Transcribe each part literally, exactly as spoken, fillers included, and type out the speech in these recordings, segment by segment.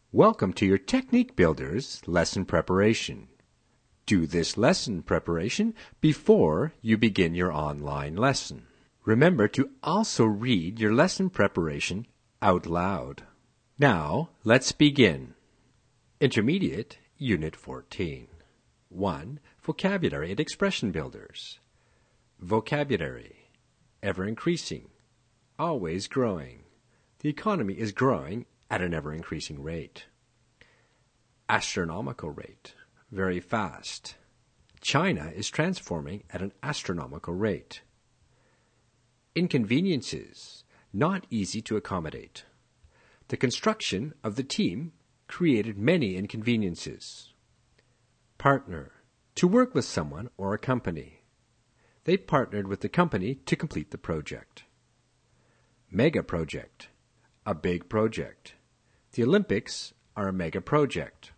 Welcome to your Technique Builders lesson preparation. Do this lesson preparation before you begin your online lesson. Remember to also read your lesson preparation out loud. Now, let's begin. Intermediate, Unit fourteen. one. Vocabulary and Expression Builders. Vocabulary. Ever increasing. Always growing. The economy is growing at an ever-increasing rate. Astronomical rate. Very fast. China is transforming at an astronomical rate. Inconveniences. Not easy to accommodate. The construction of the team created many inconveniences. Partner. To work with someone or a company. They partnered with the company to complete the project. Mega project. A big project. The Olympics are a mega project.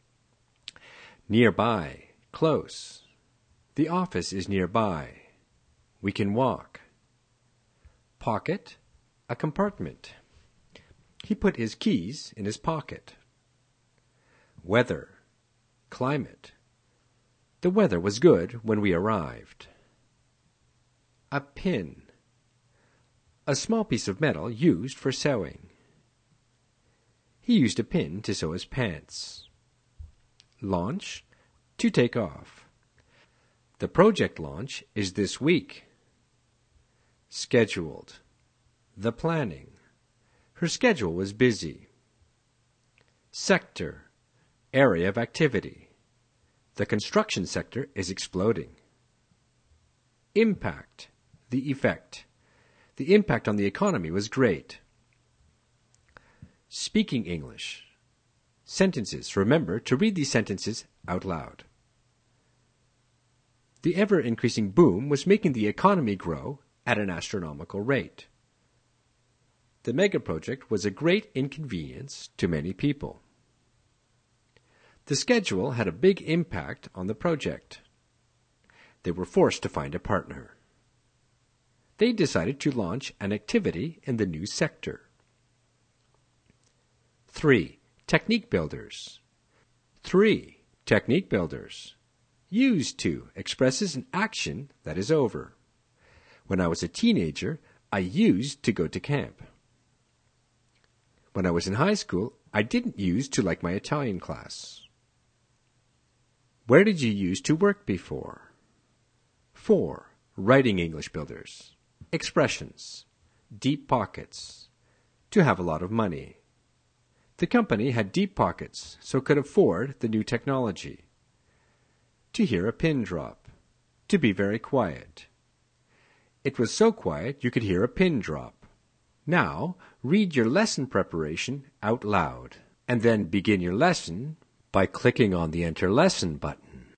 Nearby. Close. The office is nearby. We can walk. Pocket. A compartment. He put his keys in his pocket. Weather. Climate. The weather was good when we arrived. A pin. A small piece of metal used for sewing. He used a pin to sew his pants. Launch. To take off. The project launch is this week. Scheduled. The planning. Her schedule was busy. Sector. Area of activity. The construction sector is exploding. Impact. The effect. The impact on the economy was great. Speaking English. Sentences. Remember to read these sentences out loud. The ever-increasing boom was making the economy grow at an astronomical rate. The mega project was a great inconvenience to many people. The schedule had a big impact on the project. They were forced to find a partner. They decided to launch an activity in the new sector. three. Technique builders. three. Technique builders. Used to expresses an action that is over. When I was a teenager, I used to go to camp. When I was in high school, I didn't use to like my Italian class. Where did you use to work before? four. Writing English builders. Expressions. Deep pockets. To have a lot of money. The company had deep pockets, so could afford the new technology. To hear a pin drop. To be very quiet. It was so quiet you could hear a pin drop. Now, read your lesson preparation out loud, and then begin your lesson by clicking on the Enter Lesson button.